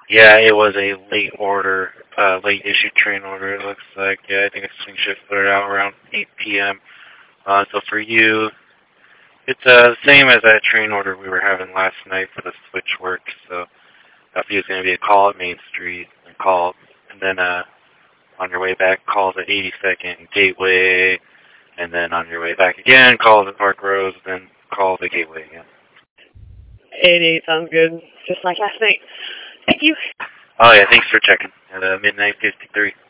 Yeah, it was a late order, late issued train order, it looks like. Yeah, I think a swing shift put it out around 8 p.m. So for you, it's the same as that train order we were having last night for the switch work. So for you, it's going to be a call at Main Street, and then on your way back, calls at 82nd Gateway, and then on your way back again, calls at Park Rose, then calls at Gateway again. 88 sounds good. Just like last night. Thank you. Oh yeah, thanks for checking at midnight 53.